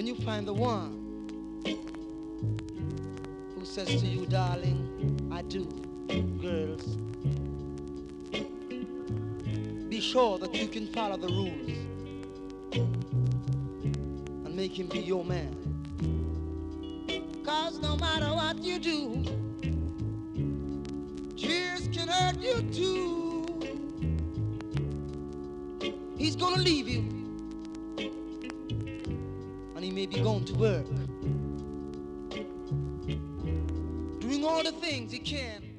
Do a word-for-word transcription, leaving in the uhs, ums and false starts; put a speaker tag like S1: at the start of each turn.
S1: When you find the one who says to you, darling, I do, girls, be sure that you can follow the rules and make him be your man. Cause no matter what you do, tears can hurt you too. He's gonna leave you, and he may be going to work, doing all the things he can